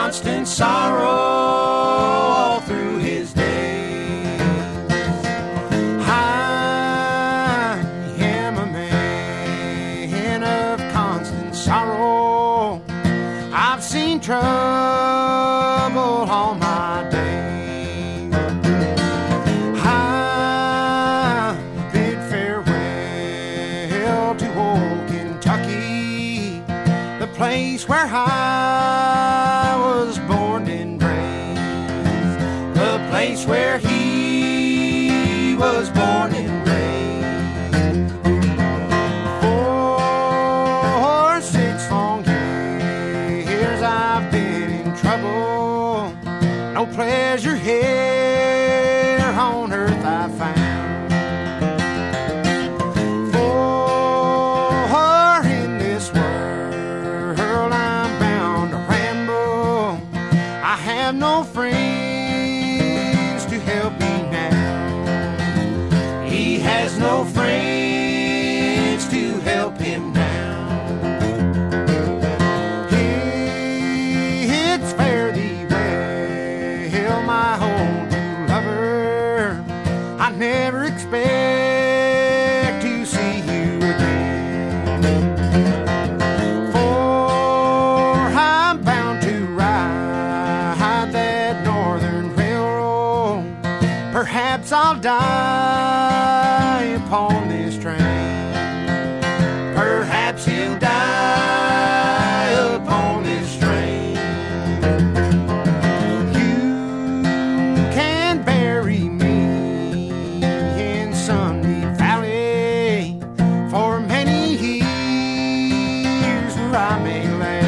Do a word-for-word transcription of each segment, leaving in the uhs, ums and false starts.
constant sorrow all through his days. I am a man of constant sorrow. I've seen trouble all my days. I bid farewell to old Kentucky, the place where I was born and raised, the place where he was born and raised. For six long years I've been in trouble, no pleasure here on earth I found. For in this world I'm bound to ramble, I have no friends to help me now. He has no friends to help him now. It's fare thee well, my old new lover. I never expect to see you again, for I'm bound to ride that northern railroad. Perhaps I'll die upon this train. Perhaps he'll die upon this train. You can bury me in Sunny Valley for many years where I may lay.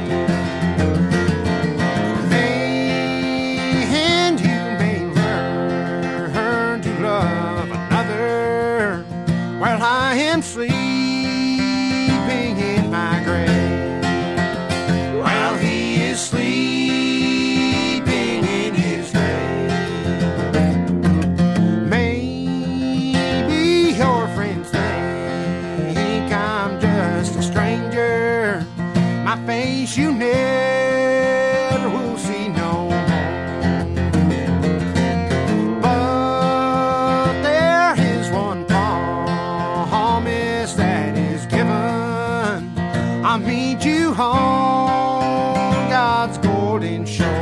And you may learn to love another while I am sleeping in my grave, while he is sleeping in his grave. Maybe your friends think I'm just a stranger, my face you never will see no more. But there is one promise that is given: I'll meet you on God's golden shore.